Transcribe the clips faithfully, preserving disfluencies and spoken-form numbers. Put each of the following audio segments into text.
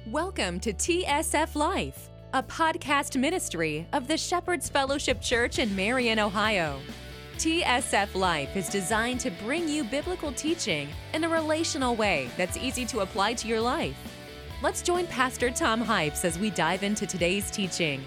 Welcome to T S F Life, a podcast ministry of the Shepherd's Fellowship Church in Marion, Ohio. T S F Life is designed to bring you biblical teaching in a relational way that's easy to apply to your life. Let's join Pastor Tom Hypes as we dive into today's teaching.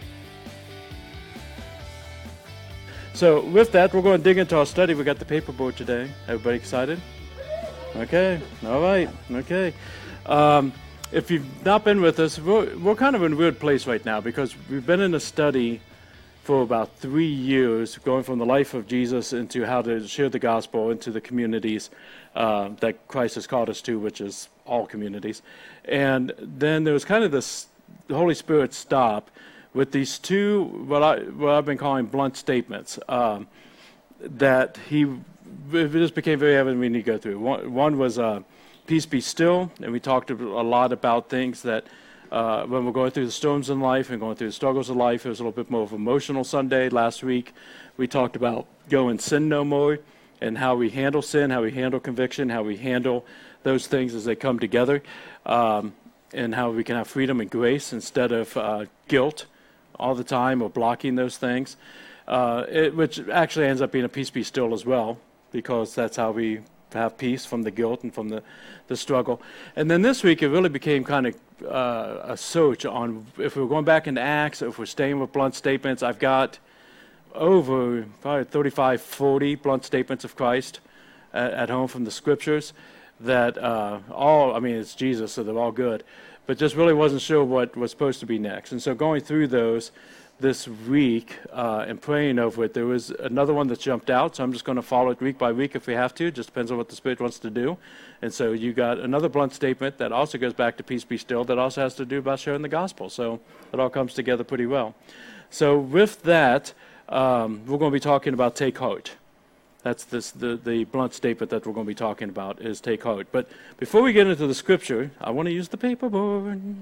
So with that, we're going to dig into our study. We got the paperboard today. Everybody excited? Okay. All right. Okay. Um, if you've not been with us, we're, we're kind of in a weird place right now because we've been in a study for about three years, going from the life of Jesus into how to share the gospel into the communities uh, that Christ has called us to, which is all communities. And then there was kind of this, the Holy Spirit stop with these two, what, I, what I've been calling blunt statements, um, that he, it just became very evident we need to go through. One, one was uh, peace be still, and we talked a lot about things that uh, when we're going through the storms in life and going through the struggles of life, it was a little bit more of an emotional Sunday. Last week, we talked about go and sin no more, and how we handle sin, how we handle conviction, how we handle those things as they come together, um, and how we can have freedom and grace instead of uh, guilt all the time or blocking those things, uh, it, which actually ends up being a peace be still as well, because that's how we have peace from the guilt and from the, the struggle. And then this week it really became kind of uh, a search on if we're going back into Acts, if we're staying with blunt statements. I've got over probably thirty-five, forty blunt statements of Christ at, at home from the scriptures that uh, all, I mean, it's Jesus, so they're all good, but just really wasn't sure what was supposed to be next. And so going through those this week uh, and praying over it, there was another one that jumped out, so I'm just going to follow it week by week if we have to. It just depends on what the Spirit wants to do. And so you got another blunt statement that also goes back to peace be still, that also has to do about sharing the gospel. So it all comes together pretty well. So with that, um, we're going to be talking about take heart. That's this, the, the blunt statement that we're going to be talking about is take heart. But before we get into the scripture, I want to use the paperboard.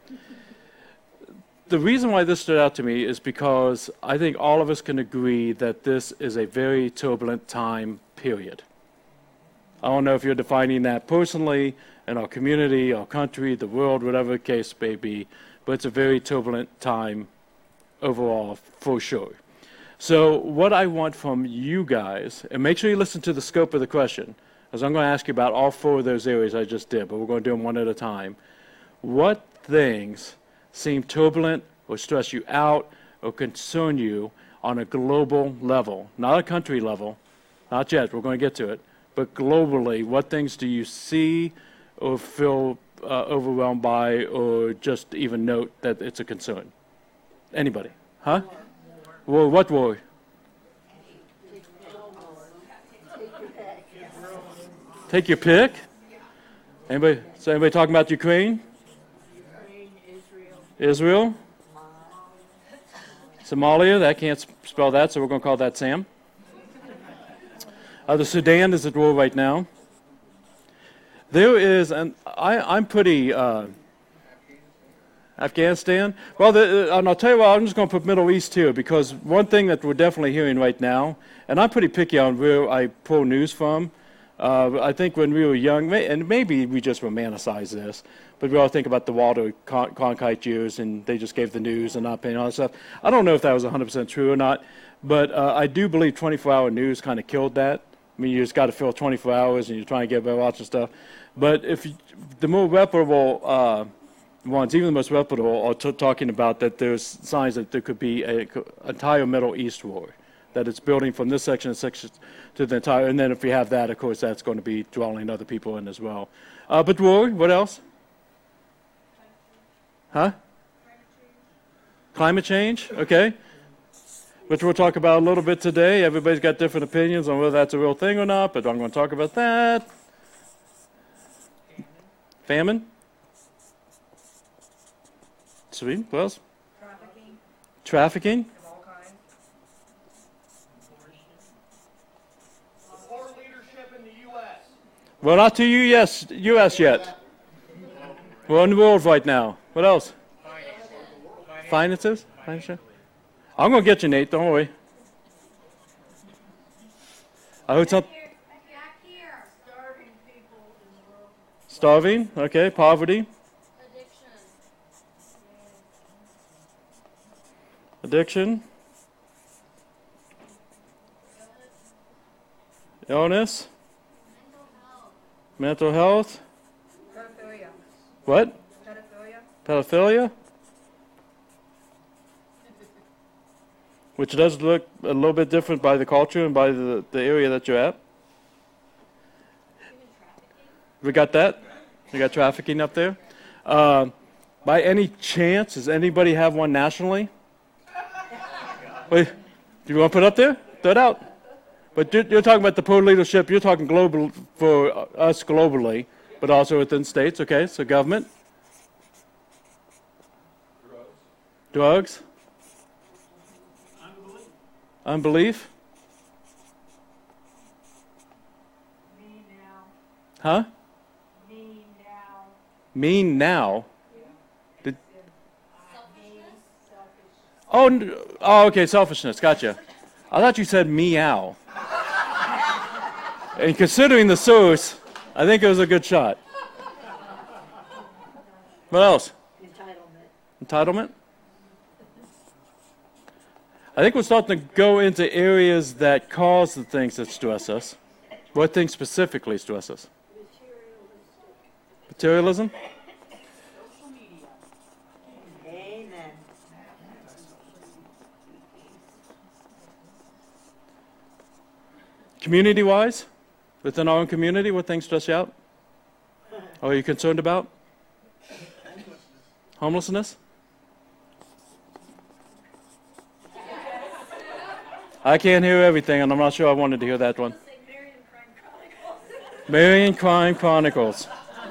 The reason why this stood out to me is because I think all of us can agree that this is a very turbulent time period. I don't know if you're defining that personally in our community, our country, the world, whatever the case may be, but it's a very turbulent time overall for sure. So what I want from you guys, and make sure you listen to the scope of the question, because I'm going to ask you about all four of those areas I just did, but we're going to do them one at a time. What things seem turbulent or stress you out or concern you on a global level, not a country level, not yet, we're going to get to it, but globally, what things do you see or feel uh, overwhelmed by or just even note that it's a concern? Anybody? Huh? War. War. What war? Take your pick. Anybody? So anybody talking about Ukraine? Israel, Somalia, that can't spell that, so we're going to call that Sam. Uh, the Sudan is at war right now. There is, and I, I'm pretty, uh, Afghanistan. Well, the, uh, and I'll tell you what, I'm just going to put Middle East here, because one thing that we're definitely hearing right now, and I'm pretty picky on where I pull news from. Uh, I think when we were young, and maybe we just romanticize this, but we all think about the Walter Cronkite years, and they just gave the news and not paying all that stuff. I don't know if that was one hundred percent true or not, but uh, I do believe twenty-four hour news kind of killed that. I mean, you just got to fill twenty-four hours, and you're trying to get by watching stuff. But if you, the more reputable uh, ones, even the most reputable, are t- talking about that there's signs that there could be an entire Middle East war, that it's building from this section to section to the entire, and then if we have that, of course, that's going to be drawing other people in as well. Uh, but war, what else? Huh? Climate change, okay. Which we'll talk about a little bit today. Everybody's got different opinions on whether that's a real thing or not, but I'm going to talk about that. Famine? Sweet, what else? Trafficking. Trafficking? Of all kinds. Poor leadership in the U S Well, not to you, yes, U S yet. We're in the world right now. What else? Finances? Finances? I'm going to get you, Nate. Don't worry. I heard something. Back here. Starving people in the world. Starving? Okay. Poverty? Addiction. addiction, illness, mental health, Pedophilia. what? Pedophilia. Pedophilia, which does look a little bit different by the culture and by the, the area that you're at. We got that? We got trafficking up there. Uh, by any chance, does anybody have one nationally? Wait, do you want to put it up there? Throw it out. But you're, you're talking about the poor leadership. You're talking global for us globally, but also within states. Okay, so government. Drugs. Unbelief. Unbelief. Me now. Huh? Me now. Mean now. Did, oh, n- oh, okay, selfishness. Gotcha. I thought you said meow. And considering the source, I think it was a good shot. What else? Entitlement. Entitlement? I think we're starting to go into areas that cause the things that stress us. What things specifically stress us? Materialism? Amen. Community-wise? Within our own community, what things stress you out? Or are you concerned about? Homelessness? I can't hear everything, and I'm not sure I wanted to hear that one. Marion Crime Chronicles.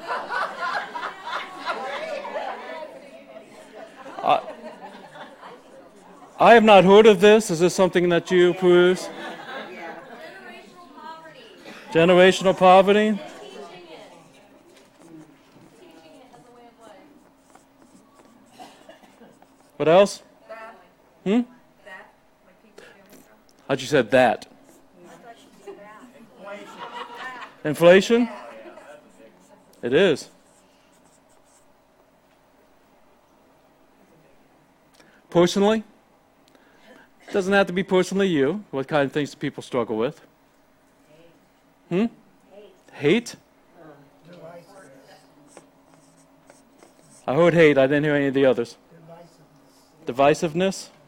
I, I have not heard of this. Is this something that you peruse? Generational poverty. Generational poverty? Teaching it. Teaching it as a way of life. What else? That. Hmm? That. Like people feeling stuff. How'd you said that? I thought you said that. Inflation? It is. Personally? Doesn't have to be personally you. What kind of things do people struggle with? Hmm? Hate? I heard hate. I didn't hear any of the others. Divisiveness?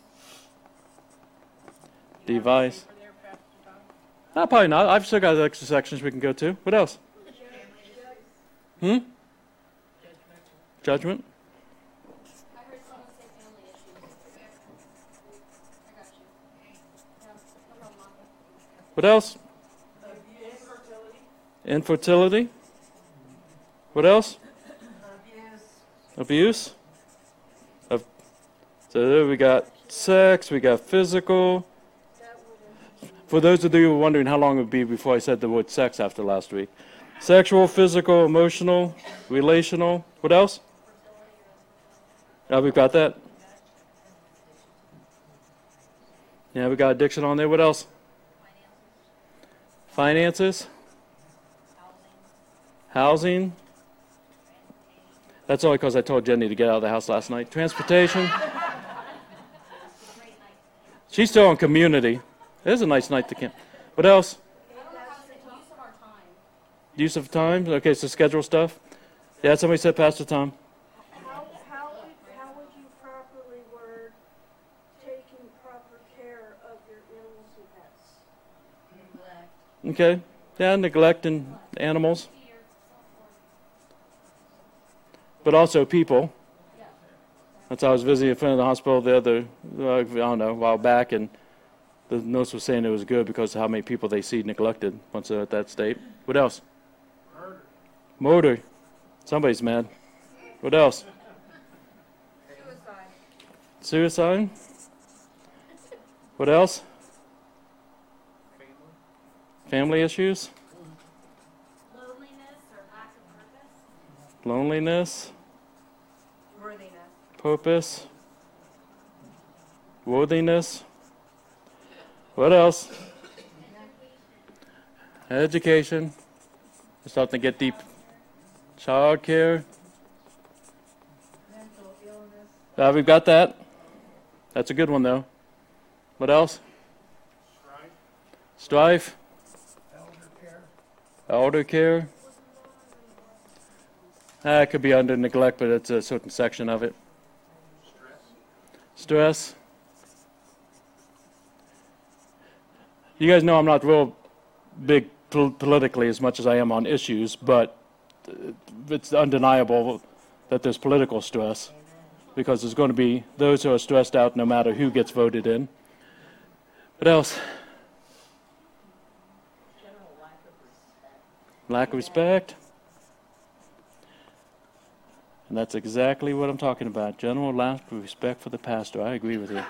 Device. No, probably not. I've still got extra sections we can go to. What else? Hmm? Judgment? I heard someone say family issues. I got you. Yeah, no problem, Mom. What else? Infertility. What else? Abuse. Of, so there we got sex, we got physical. For those of you who are wondering how long it would be before I said the word sex after last week. Sexual, physical, emotional, relational. What else? Yeah, we've got that. Yeah, we got addiction on there. What else? Finances. Housing. That's only because I told Jenny to get out of the house last night. Transportation. She's still on community. It is a nice night to camp. What else? I don't know how to say use of our time. Use of time. Okay, so schedule stuff. Yeah, somebody said Pastor Tom. How, how would, how would you properly word taking proper care of your animals and pets? Okay. Yeah, neglecting animals. But also people. That's how I was visiting a friend in the hospital the other, uh, I don't know, a while back, and the nurse was saying it was good because of how many people they see neglected once they're at that state. What else? Murder. Murder. Somebody's mad. What else? Suicide. Suicide. What else? Family issues. Loneliness or lack of purpose. Loneliness. Worthiness. Purpose. Worthiness. What else? Education. We're starting to get deep. Child care. Mental illness. Uh, we've got that. That's a good one, though. What else? Strife. Elder care. Elder care. Ah, it could be under neglect, but it's a certain section of it. Stress. You guys know I'm not real big pol- politically as much as I am on issues, but uh, it's undeniable that there's political stress because there's going to be those who are stressed out no matter who gets voted in. What else? General lack of respect. Lack of respect. And that's exactly what I'm talking about. General lack of respect for the pastor. I agree with you.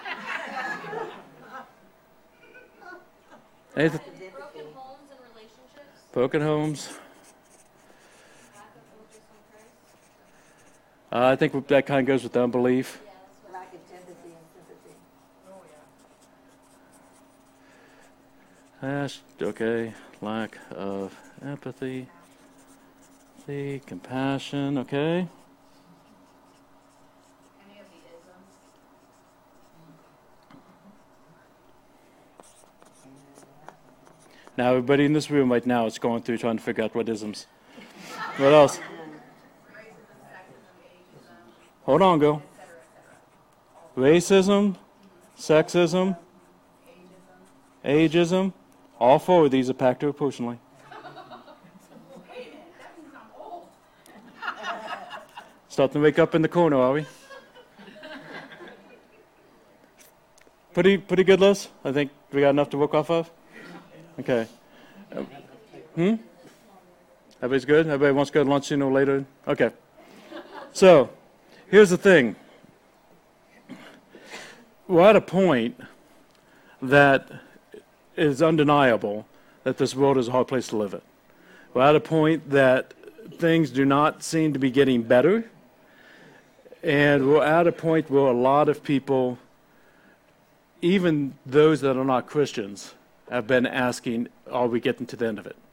Hey, th- Broken homes and relationships. broken homes. Lack of focus on Christ. Uh, I think that kind of goes with unbelief. Yeah, that's what. Lack of empathy and sympathy. Oh, yeah. That's okay. Lack of empathy. The compassion. Okay. Any of the isms? Now everybody in this room right now is going through trying to figure out what isms. What else? Hold on, go. Racism, sexism, ageism. All four of these are packed proportionally. Starting to wake up in the corner, are we? Pretty, pretty good list. I think we got enough to work off of. Okay. Um, hmm? Everybody's good? Everybody wants to go to lunch sooner or later? Okay. So, here's the thing. We're at a point that is undeniable that this world is a hard place to live in. We're at a point that things do not seem to be getting better. And we're at a point where a lot of people, even those that are not Christians, have been asking, are we getting to the end of it?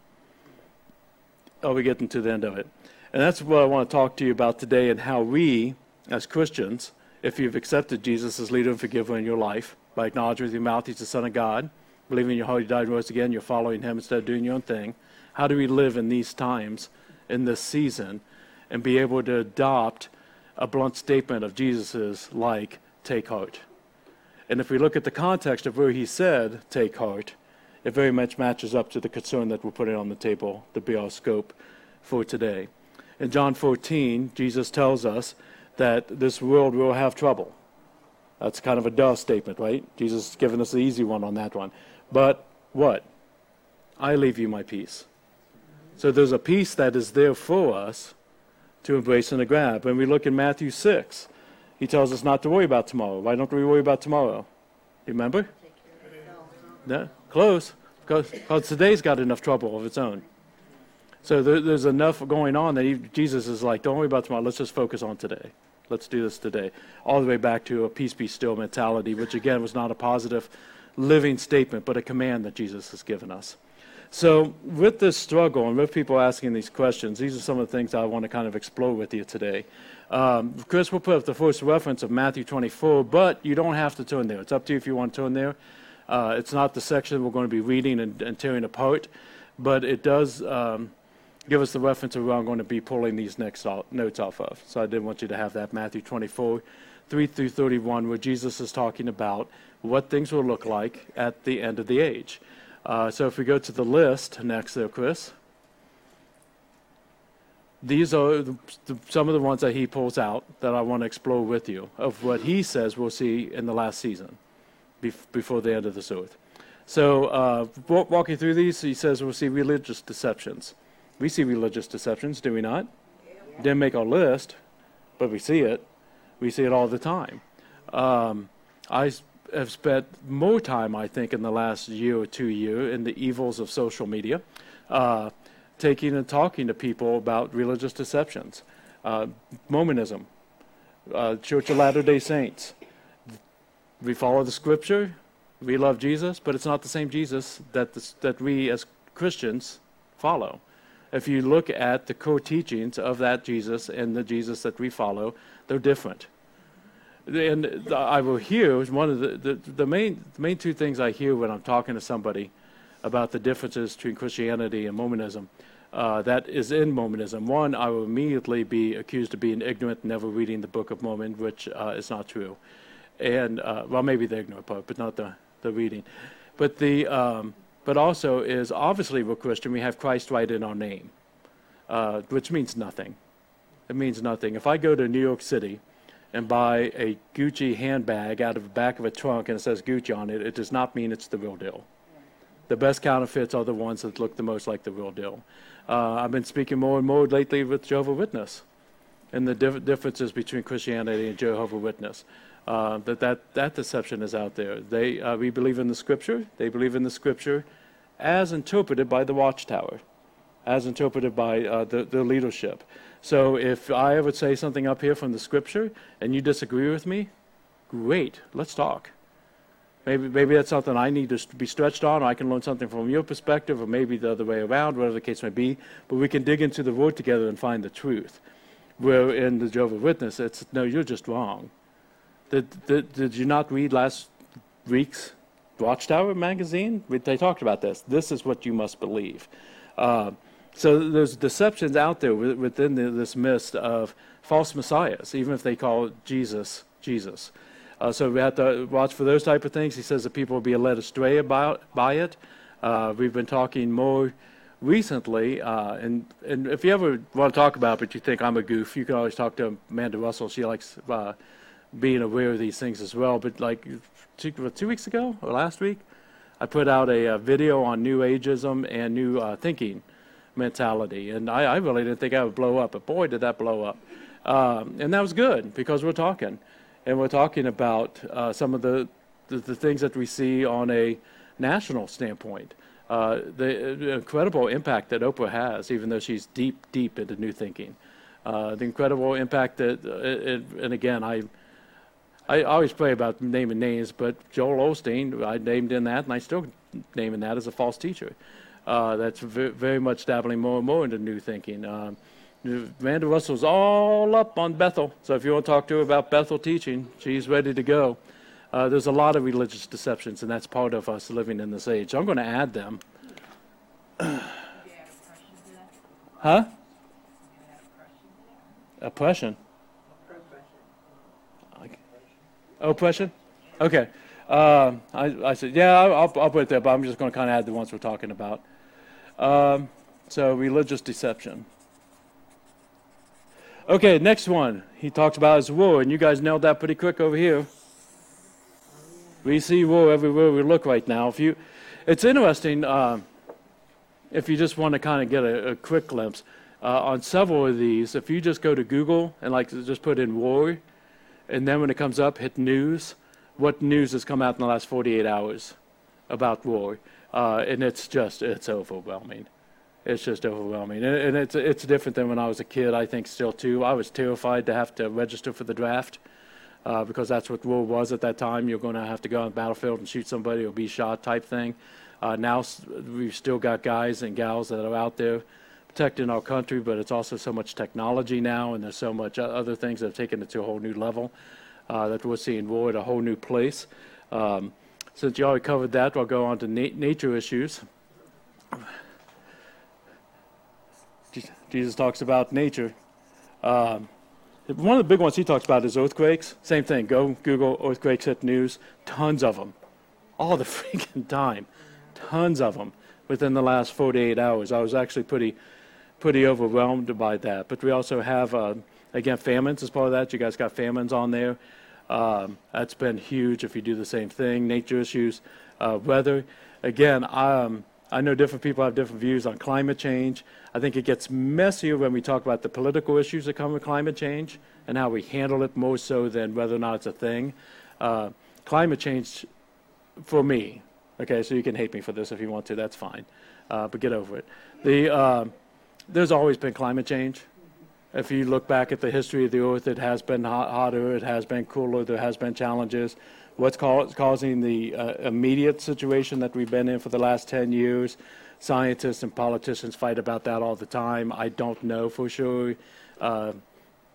Are we getting to the end of it? And that's what I want to talk to you about today, and how we, as Christians, if you've accepted Jesus as leader and forgiver in your life, by acknowledging with your mouth he's the Son of God, believing in your heart he died and rose again, you're following him instead of doing your own thing, how do we live in these times, in this season, and be able to adopt a blunt statement of Jesus's, like, take heart? And if we look at the context of where he said, take heart, it very much matches up to the concern that we're putting on the table to be our scope for today. In John fourteen, Jesus tells us that this world will have trouble. That's kind of a duh statement, right? Jesus has given us the easy one on that one. But what? I leave you my peace. So there's a peace that is there for us to embrace and to grab. When we look in Matthew six, he tells us not to worry about tomorrow. Why don't we worry about tomorrow? You remember? No, close. Because today's got enough trouble of its own. So there, there's enough going on that he, Jesus is like, don't worry about tomorrow. Let's just focus on today. Let's do this today. All the way back to a peace be still mentality, which again was not a positive living statement, but a command that Jesus has given us. So with this struggle and with people asking these questions, these are some of the things I want to kind of explore with you today. Um, Chris will put up the first reference of Matthew twenty-four, but you don't have to turn there. It's up to you if you want to turn there. Uh, it's not the section we're going to be reading and, and tearing apart, but it does um, give us the reference of where I'm going to be pulling these next o- notes off of. So I did want you to have that, Matthew twenty-four, three through thirty-one, where Jesus is talking about what things will look like at the end of the age. Uh, so if we go to the list next there, Chris, these are the, the, some of the ones that he pulls out that I want to explore with you of what he says we'll see in the last season bef- before the end of this earth. So uh, walk, walking through these, he says we'll see religious deceptions. We see religious deceptions, do we not? Yeah. Didn't make our list, but we see it. We see it all the time. Um, I s- have spent more time, I think, in the last year or two year in the evils of social media, uh, taking and talking to people about religious deceptions, uh, Mormonism, uh, Church of Latter-day Saints. We follow the Scripture, we love Jesus, but it's not the same Jesus that the, that we as Christians follow. If you look at the core teachings of that Jesus and the Jesus that we follow, they're different. and I will hear one of the, the, the main the main two things I hear when I'm talking to somebody about the differences between Christianity and Mormonism. Uh, that is in Mormonism. One, I will immediately be accused of being ignorant, never reading the Book of Mormon, which uh, is not true. And, uh, well, maybe the ignorant part, but not the, the reading. But the um, but also is, obviously we're Christian, we have Christ right in our name, uh, which means nothing. It means nothing. If I go to New York City and buy a Gucci handbag out of the back of a trunk and it says Gucci on it, it does not mean it's the real deal. The best counterfeits are the ones that look the most like the real deal. Uh, I've been speaking more and more lately with Jehovah's Witness and the dif- differences between Christianity and Jehovah's Witness. Uh, that, that that deception is out there. They uh, we believe in the Scripture. They believe in the Scripture as interpreted by the Watchtower, as interpreted by uh, the, the leadership. So if I ever say something up here from the Scripture and you disagree with me, great, let's talk. Maybe maybe that's something I need to be stretched on, or I can learn something from your perspective, or maybe the other way around, whatever the case may be. But we can dig into the Word together and find the truth. Where in the Jehovah's Witness, it's, no, you're just wrong. Did, did, did you not read last week's Watchtower magazine? They talked about this. This is what you must believe. Uh, so there's deceptions out there within the, this mist of false messiahs, even if they call Jesus, Jesus. Uh, so we have to watch for those type of things. He says that people will be led astray about by it. Uh, we've been talking more recently, uh, and, and if you ever want to talk about it but you think I'm a goof, you can always talk to Amanda Russell. She likes uh, being aware of these things as well. But like two, two weeks ago or last week, I put out a, a video on New Ageism and New uh, Thinking mentality, and I, I really didn't think I would blow up, but boy, did that blow up. Um, and that was good because we're talking. And we're talking about uh, some of the, the, the things that we see on a national standpoint. Uh, the incredible impact that Oprah has, even though she's deep, deep into new thinking. Uh, the incredible impact that, uh, it, and again, I I always pray about naming names, but Joel Osteen, I named in that, and I still name in that as a false teacher. Uh, that's very, very much dabbling more and more into new thinking. Um, Amanda Russell's all up on Bethel, so if you want to talk to her about Bethel teaching, she's ready to go. Uh, there's a lot of religious deceptions, and that's part of us living in this age. So I'm going to add them. Huh? Oppression? Oppression? Okay. Uh, I, I said, yeah, I'll, I'll put it there, but I'm just going to kind of add the ones we're talking about. Um, so religious deception. Okay, next one he talks about is war, and you guys nailed that pretty quick over here. We see war everywhere we look right now. If you, it's interesting, uh, if you just want to kind of get a, a quick glimpse, uh, on several of these, if you just go to Google and like just put in war, and then when it comes up, hit news, what news has come out in the last forty-eight hours about war, uh, and it's just, it's overwhelming. It's just overwhelming, and, and it's it's different than when I was a kid. I think still too. I was terrified to have to register for the draft uh, because that's what war was at that time. You're going to have to go on the battlefield and shoot somebody or be shot, type thing. Uh, now we've still got guys and gals that are out there protecting our country, but it's also so much technology now, and there's so much other things that have taken it to a whole new level uh, that we're seeing war at a whole new place. Um, since you already covered that, I'll go on to na- nature issues. Jesus talks about nature. Um, one of the big ones he talks about is earthquakes. Same thing. Go Google earthquakes at news. Tons of them. All the freaking time. Tons of them within the last forty-eight hours. I was actually pretty pretty overwhelmed by that. But we also have, uh, again, famines as part of that. You guys got famines on there. Um, that's been huge if you do the same thing. Nature issues, uh, weather. Again, um, I know different people have different views on climate change. I think it gets messier when we talk about the political issues that come with climate change and how we handle it more so than whether or not it's a thing. Uh, climate change, for me, okay, so you can hate me for this if you want to, that's fine, uh, but get over it. The, uh, there's always been climate change. If you look back at the history of the earth, it has been hot, hotter, it has been cooler, there has been challenges. What's ca- causing the uh, immediate situation that we've been in for the last ten years? Scientists and politicians fight about that all the time. I don't know for sure. Uh,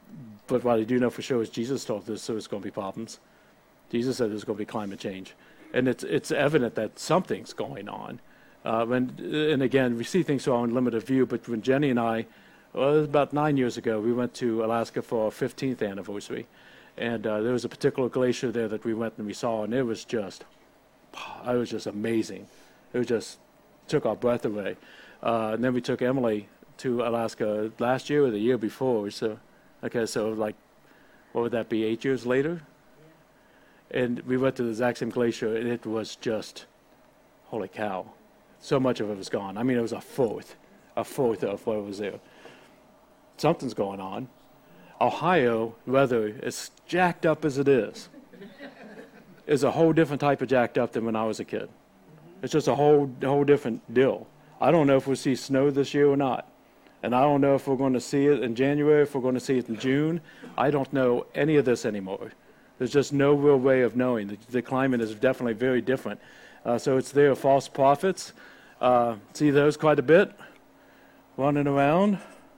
but what I do know for sure is Jesus told us there's going to be problems. Jesus said there's going to be climate change. And it's it's evident that something's going on. Uh, when, and again, we see things through our limited view, but when Jenny and I, well, it was about nine years ago, we went to Alaska for our fifteenth anniversary. And uh, there was a particular glacier there that we went and we saw, and it was just, it was just amazing. It was just took our breath away. Uh, and then we took Emily to Alaska last year or the year before. So, okay, so like, what would that be, eight years later? And we went to the exact same glacier, and it was just, holy cow. So much of it was gone. I mean, it was a fourth, a fourth of what was there. Something's going on. Ohio weather, as jacked up as it is, is a whole different type of jacked up than when I was a kid. It's just a whole whole different deal. I don't know if we'll see snow this year or not. And I don't know if we're going to see it in January, if we're going to see it in June. I don't know any of this anymore. There's just no real way of knowing. The, the climate is definitely very different. Uh, so it's there, false prophets. Uh, see those quite a bit running around.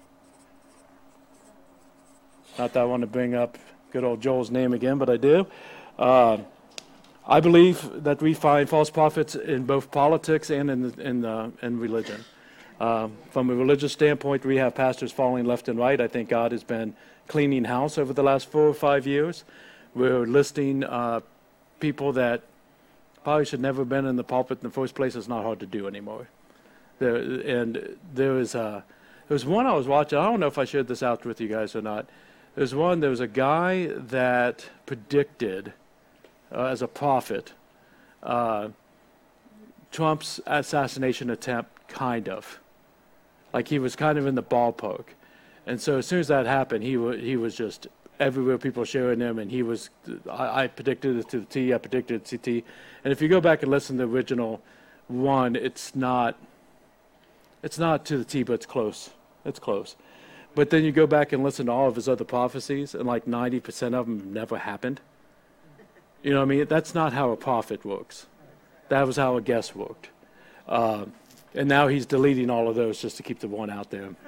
Not that I want to bring up good old Joel's name again, but I do. Uh, I believe that we find false prophets in both politics and in in, uh, in religion. Uh, from a religious standpoint, we have pastors falling left and right. I think God has been cleaning house over the last four or five years. We're listing uh, people that probably should never have been in the pulpit in the first place. It's not hard to do anymore. There, and there is a, there was one I was watching. I don't know if I shared this out with you guys or not. There's one, there was a guy that predicted, uh, as a prophet, uh, Trump's assassination attempt, kind of. Like he was kind of in the ballpark. And so as soon as that happened, he, w- he was just everywhere, people sharing him, and he was, I, I predicted it to the T, I predicted it to the T. And if you go back and listen to the original one, it's not, it's not to the T, but it's close. It's close. But then you go back and listen to all of his other prophecies, and like ninety percent of them never happened. You know what I mean? That's not how a prophet works. That was how a guest worked. Uh, and now he's deleting all of those just to keep the one out there.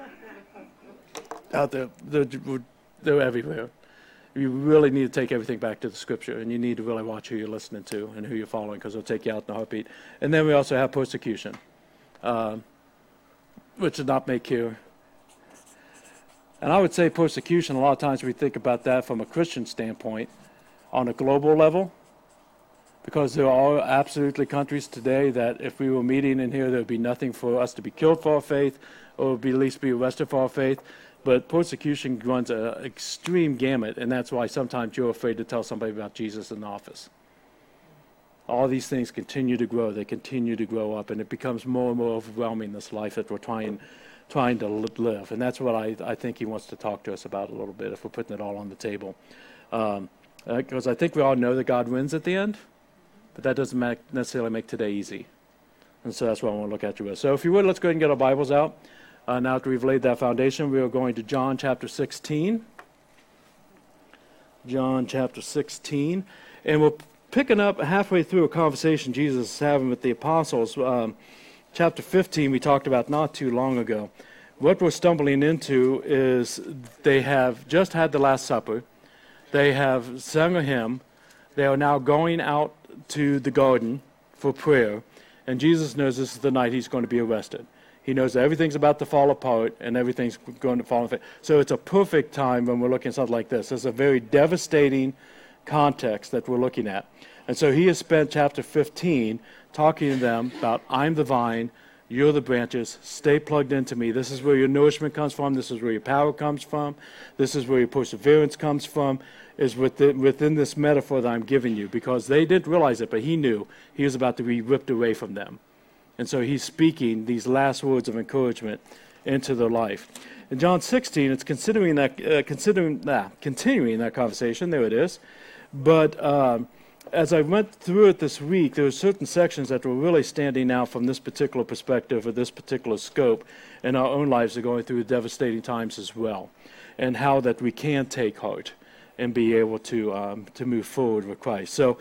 Out there, they're, they're everywhere. You really need to take everything back to the scripture, and you need to really watch who you're listening to and who you're following, because it'll take you out in a heartbeat. And then we also have persecution, uh, which does not make here. And I would say persecution, a lot of times we think about that from a Christian standpoint on a global level, because there are absolutely countries today that if we were meeting in here, there would be nothing for us to be killed for our faith, or be, at least be arrested for our faith. But persecution runs an extreme gamut, and that's why sometimes you're afraid to tell somebody about Jesus in the office. All these things continue to grow. They continue to grow up, and it becomes more and more overwhelming, this life that we're trying trying to live. And that's what I, I think he wants to talk to us about a little bit, if we're putting it all on the table. Um, because I think we all know that God wins at the end, but that doesn't make, necessarily make today easy. And so that's what I want to look at you with. So if you would, let's go ahead and get our Bibles out. Uh, now that we've laid that foundation, we are going to John chapter sixteen. John chapter sixteen. And we're picking up halfway through a conversation Jesus is having with the apostles. Um, chapter fifteen we talked about not too long ago. What we're stumbling into is they have just had the Last Supper. They have sung a hymn. They are now going out to the garden for prayer. And Jesus knows this is the night he's going to be arrested. He knows that everything's about to fall apart and everything's going to fall in. So it's a perfect time when we're looking at something like this. It's a very devastating context that we're looking at. And so he has spent chapter fifteen talking to them about, I'm the vine, you're the branches, stay plugged into me. This is where your nourishment comes from. This is where your power comes from. This is where your perseverance comes from, is within, within this metaphor that I'm giving you. Because they didn't realize it, but he knew he was about to be ripped away from them. And so he's speaking these last words of encouragement into their life. In John sixteen, it's considering that, uh, considering nah, continuing that conversation. There it is. But um, as I went through it this week, there were certain sections that were really standing out from this particular perspective or this particular scope in our own lives are going through devastating times as well, and how that we can take heart and be able to um, to move forward with Christ. So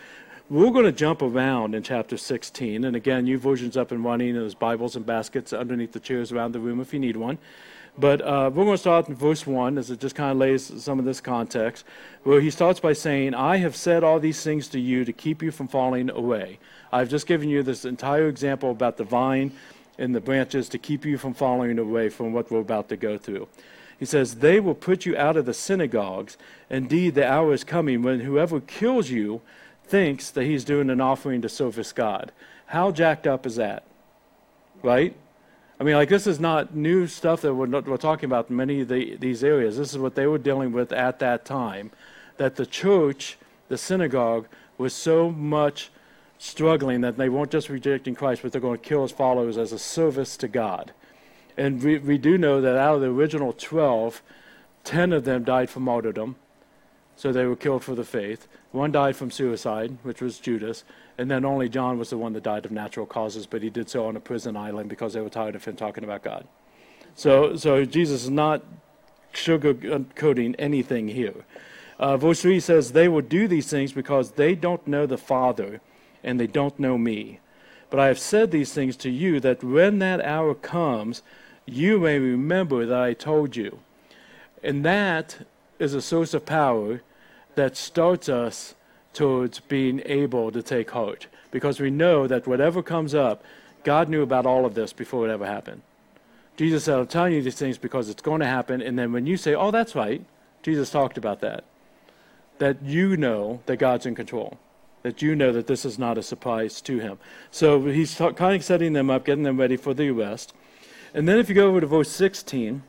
We're going to jump around in chapter sixteen. And again, you versions up and running, and there's Bibles and baskets underneath the chairs around the room if you need one. But uh, we're going to start in verse one, as it just kind of lays some of this context, where he starts by saying, I have said all these things to you to keep you from falling away. I've just given you this entire example about the vine and the branches to keep you from falling away from what we're about to go through. He says, they will put you out of the synagogues. Indeed, the hour is coming when whoever kills you thinks that he's doing an offering to service God. How jacked up is that? Right? I mean, like, this is not new stuff that we're, not, we're talking about in many of the, these areas. This is what they were dealing with at that time, that the church, the synagogue, was so much struggling that they weren't just rejecting Christ, but they're going to kill his followers as a service to God. And we, we do know that out of the original twelve, ten of them died for martyrdom, so they were killed for the faith. One died from suicide, which was Judas, and then only John was the one that died of natural causes, but he did so on a prison island because they were tired of him talking about God. So, so Jesus is not sugarcoating anything here. Uh, verse three says, they will do these things because they don't know the Father, and they don't know me. But I have said these things to you, that when that hour comes, you may remember that I told you. And that is a source of power that starts us towards being able to take heart. Because we know that whatever comes up, God knew about all of this before it ever happened. Jesus said, I'm telling you these things because it's going to happen. And then when you say, oh, that's right, Jesus talked about that. That you know that God's in control. That you know that this is not a surprise to him. So he's ta- kind of setting them up, getting them ready for the arrest. And then if you go over to verse sixteen,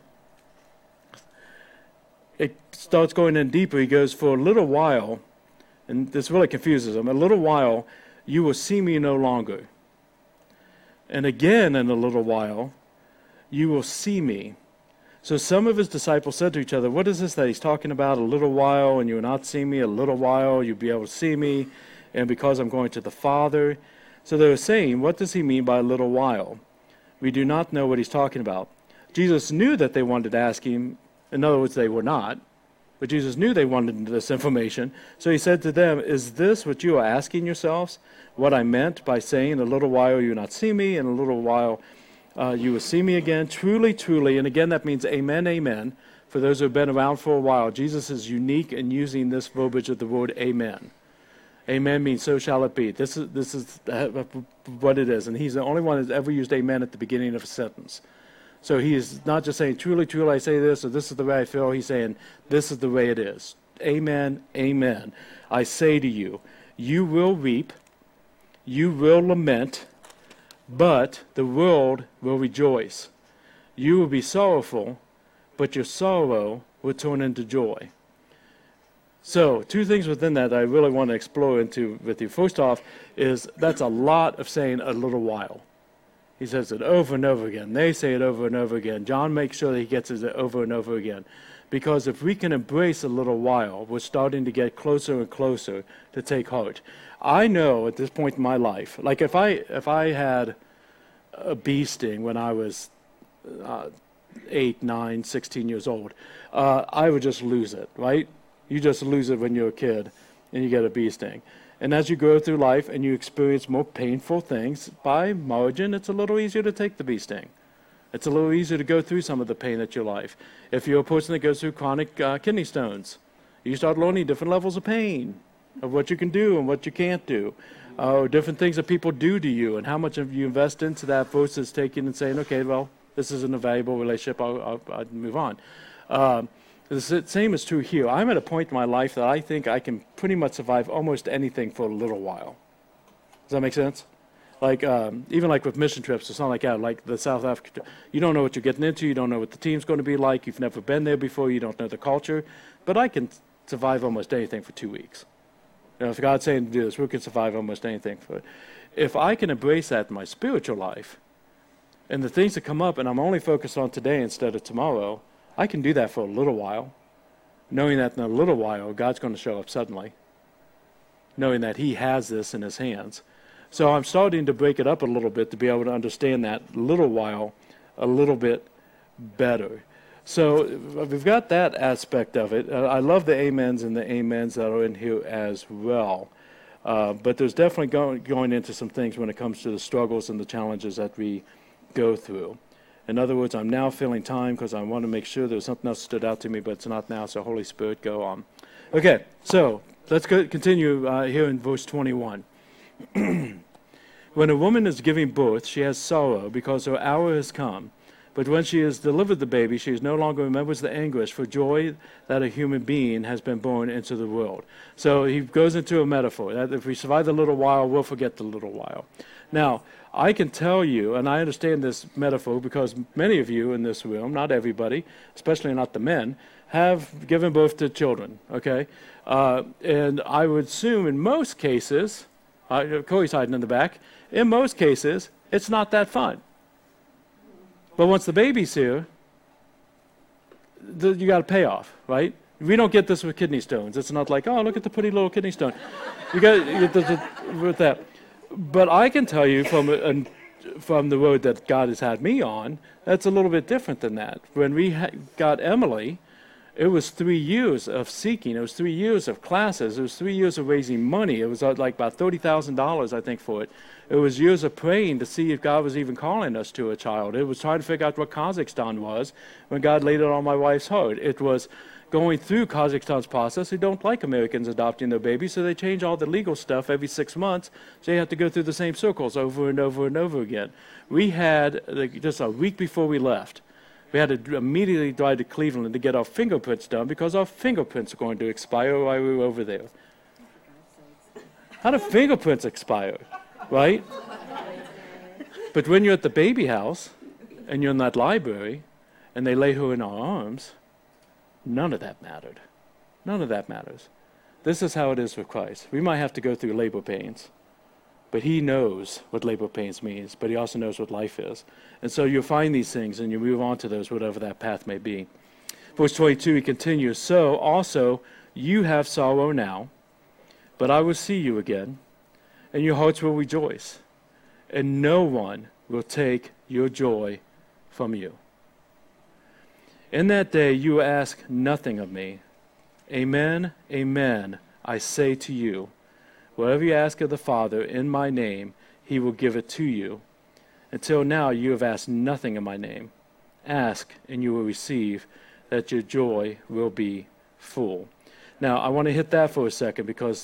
it starts going in deeper. He goes, for a little while, and this really confuses him, a little while you will see me no longer. And again in a little while you will see me. So some of his disciples said to each other, what is this that he's talking about? A little while and you will not see me, a little while you'll be able to see me, and because I'm going to the Father. So they were saying, what does he mean by a little while? We do not know what he's talking about. Jesus knew that they wanted to ask him. In other words, they were not. But Jesus knew they wanted this information. So he said to them, is this what you are asking yourselves? What I meant by saying, a little while you will not see me, and a little while uh, you will see me again. Truly, truly, and again that means amen, amen. For those who have been around for a while, Jesus is unique in using this verbiage of the word amen. Amen means so shall it be. This is this is what it is. And he's the only one that's ever used amen at the beginning of a sentence. So he is not just saying, truly, truly, I say this, or this is the way I feel. He's saying, this is the way it is. Amen, amen. I say to you, you will weep, you will lament, but the world will rejoice. You will be sorrowful, but your sorrow will turn into joy. So, two things within that, that I really want to explore into with you. First off, is that's a lot of saying a little while. He says it over and over again. They say it over and over again. John makes sure that he gets it over and over again. Because if we can embrace a little while, we're starting to get closer and closer to take heart. I know at this point in my life, like if I if I had a bee sting when I was uh, eight, nine, sixteen years old, uh, I would just lose it, right? You just lose it when you're a kid and you get a bee sting. And as you go through life and you experience more painful things, by margin, it's a little easier to take the bee sting. It's a little easier to go through some of the pain at your life. If you're a person that goes through chronic uh, kidney stones, you start learning different levels of pain, of what you can do and what you can't do, uh, or different things that people do to you and how much of you invest into that versus taking and saying, okay, well, this isn't a valuable relationship, I'll, I'll, I'll move on. Um, The same is true here. I'm at a point in my life that I think I can pretty much survive almost anything for a little while. Does that make sense? Like, um, even like with mission trips or something like that, like the South Africa trip, you don't know what you're getting into, you don't know what the team's going to be like, you've never been there before, you don't know the culture, but I can survive almost anything for two weeks. You know, if God's saying to do this, we can survive almost anything for it. If I can embrace that in my spiritual life, and the things that come up, and I'm only focused on today instead of tomorrow, I can do that for a little while, knowing that in a little while, God's going to show up suddenly, knowing that he has this in his hands. So I'm starting to break it up a little bit to be able to understand that little while a little bit better. So we've got that aspect of it. Uh, I love the amens and the amens that are in here as well. Uh, but there's definitely going, going into some things when it comes to the struggles and the challenges that we go through. In other words, I'm now filling time because I want to make sure there's something else stood out to me, but it's not now, so Holy Spirit, go on. Okay, so let's go, continue uh, here in verse twenty-one. When a woman is giving birth, she has sorrow because her hour has come. But when she has delivered the baby, she no longer remembers the anguish for joy that a human being has been born into the world. So he goes into a metaphor that if we survive the little while, we'll forget the little while. Now, I can tell you, and I understand this metaphor because many of you in this room, not everybody, especially not the men, have given birth to children, okay? Uh, and I would assume in most cases, uh, Corey's hiding in the back, in most cases, it's not that fun. But once the baby's here, the, you got a payoff, right? We don't get this with kidney stones. It's not like, oh, look at the pretty little kidney stone. You got you get the, the, with that. But I can tell you from a, a, from the road that God has had me on, that's a little bit different than that. When we ha- got Emily, it was three years of seeking. It was three years of classes. It was three years of raising money. It was uh, like about thirty thousand dollars, I think, for it. It was years of praying to see if God was even calling us to a child. It was trying to figure out what Kazakhstan was when God laid it on my wife's heart. It was going through Kazakhstan's process. They don't like Americans adopting their babies, so they change all the legal stuff every six months, so you have to go through the same circles over and over and over again. We had, like, just a week before we left, we had to immediately drive to Cleveland to get our fingerprints done because our fingerprints are going to expire while we were over there. How do fingerprints expire, right? But when you're at the baby house and you're in that library and they lay her in our arms, none of that mattered. None of that matters. This is how it is with Christ. We might have to go through labor pains, but he knows what labor pains means, but he also knows what life is. And so you'll find these things and you move on to those, whatever that path may be. Verse twenty-two, he continues, so also you have sorrow now, but I will see you again, and your hearts will rejoice, and no one will take your joy from you. In that day you will ask nothing of me. Amen, amen, I say to you, whatever you ask of the Father in my name, he will give it to you. Until now you have asked nothing in my name. Ask, and you will receive, that your joy will be full. Now, I want to hit that for a second because,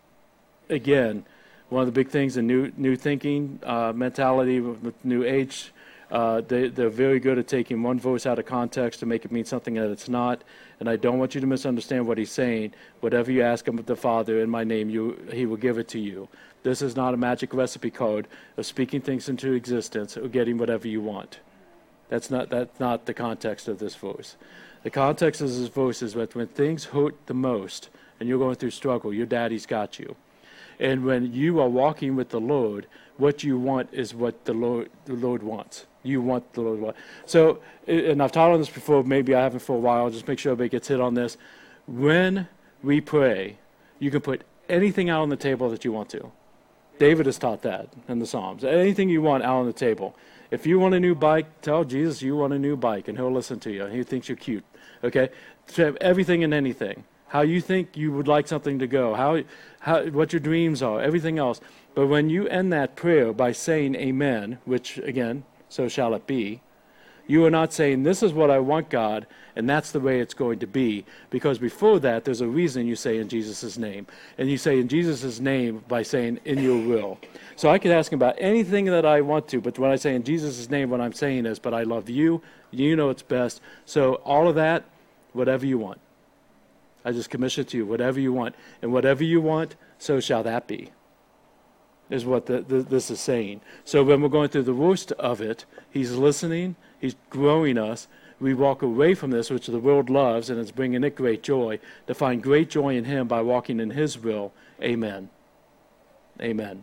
again, one of the big things in new new thinking, uh, mentality, with New Age, uh, they, they're very good at taking one verse out of context to make it mean something that it's not. And I don't want you to misunderstand what he's saying. Whatever you ask him of the Father in my name, you he will give it to you. This is not a magic recipe code of speaking things into existence or getting whatever you want. That's not that's not the context of this verse. The context of this verse is that when things hurt the most and you're going through struggle, your daddy's got you. And when you are walking with the Lord, what you want is what the Lord the Lord wants. You want the Lord wants. So, and I've taught on this before, maybe I haven't for a while, just make sure everybody gets hit on this. When we pray, you can put anything out on the table that you want to. David has taught that in the Psalms. Anything you want out on the table. If you want a new bike, tell Jesus you want a new bike, and he'll listen to you. He thinks you're cute. Okay? So everything and anything. How you think you would like something to go. How, how, what your dreams are. Everything else. But when you end that prayer by saying amen, which, again, so shall it be, you are not saying, this is what I want, God, and that's the way it's going to be. Because before that, there's a reason you say in Jesus' name. And you say in Jesus' name by saying in your will. So I could ask him about anything that I want to, but when I say in Jesus' name, what I'm saying is, but I love you, you know it's best. So all of that, whatever you want. I just commission it to you, whatever you want. And whatever you want, so shall that be, is what the, the, this is saying. So when we're going through the worst of it, he's listening, he's growing us. We walk away from this, which the world loves, and it's bringing it great joy, to find great joy in him by walking in his will. Amen. Amen.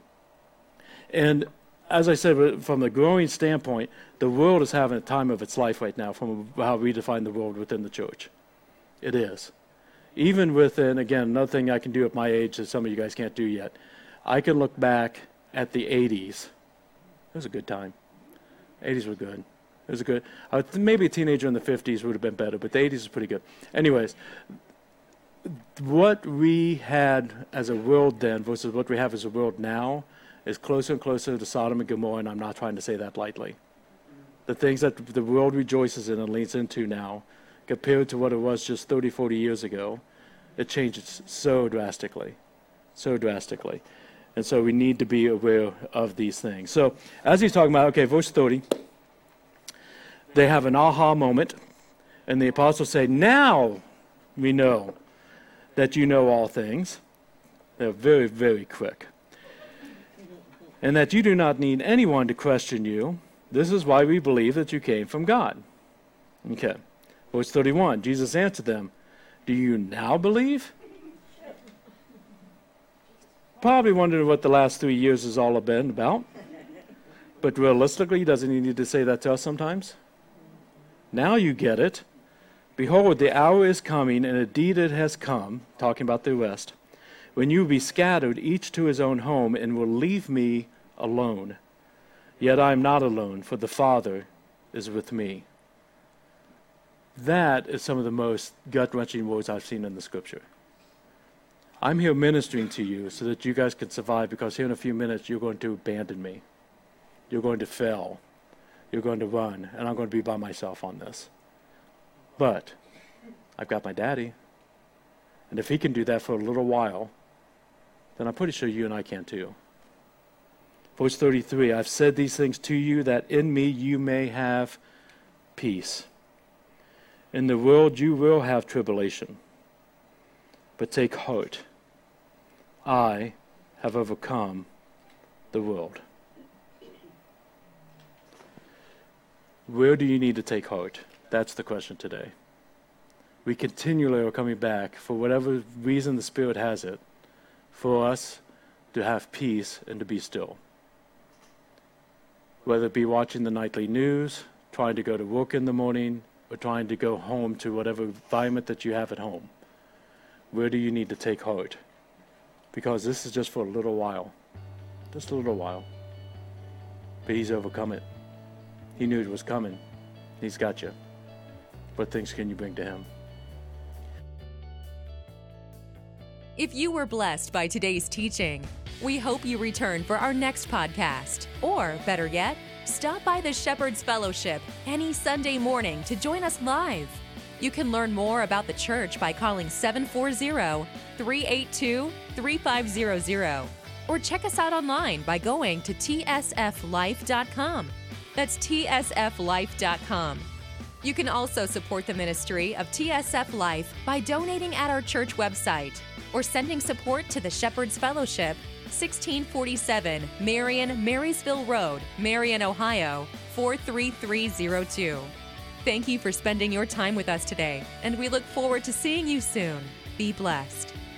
And as I said, from the growing standpoint, the world is having a time of its life right now from how we define the world within the church. It is. Even within, again, another thing I can do at my age that some of you guys can't do yet, I can look back at the eighties. It was a good time. eighties were good. It was a good, uh, maybe a teenager in the fifties would have been better, but the eighties is pretty good. Anyways, what we had as a world then versus what we have as a world now is closer and closer to Sodom and Gomorrah, and I'm not trying to say that lightly. The things that the world rejoices in and leans into now, compared to what it was just thirty, forty years ago, it changes so drastically, so drastically. And so we need to be aware of these things. So as he's talking about, okay, verse thirty, they have an aha moment, and the apostles say, now we know that you know all things. They're very, very quick. And that you do not need anyone to question you. This is why we believe that you came from God. Okay. Verse thirty-one, Jesus answered them, do you now believe? Probably wondering what the last three years has all been about. But realistically, doesn't he need to say that to us sometimes? Now you get it. Behold, the hour is coming, and indeed it has come, talking about the rest, when you will be scattered, each to his own home, and will leave me alone. Yet I am not alone, for the Father is with me. That is some of the most gut-wrenching words I've seen in the Scripture. I'm here ministering to you so that you guys can survive, because here in a few minutes you're going to abandon me. You're going to fail. You're going to run, and I'm going to be by myself on this. But I've got my daddy, and if he can do that for a little while, then I'm pretty sure you and I can too. Verse thirty-three, I've said these things to you that in me you may have peace. In the world you will have tribulation, but take heart. I have overcome the world. Where do you need to take heart? That's the question today. We continually are coming back, for whatever reason the Spirit has it, for us to have peace and to be still. Whether it be watching the nightly news, trying to go to work in the morning, or trying to go home to whatever environment that you have at home. Where do you need to take heart? Because this is just for a little while. Just a little while. But he's overcome it. He knew it was coming. He's got you. What things can you bring to him? If you were blessed by today's teaching, we hope you return for our next podcast. Or, better yet, stop by the Shepherd's Fellowship any Sunday morning to join us live. You can learn more about the church by calling seven four zero, three eight two, three five zero zero or check us out online by going to T S F life dot com. That's T S F life dot com. You can also support the ministry of T S F Life by donating at our church website or sending support to the Shepherd's Fellowship, sixteen forty-seven Marion Marysville Road, Marion, Ohio, four three three zero two. Thank you for spending your time with us today, and we look forward to seeing you soon. Be blessed.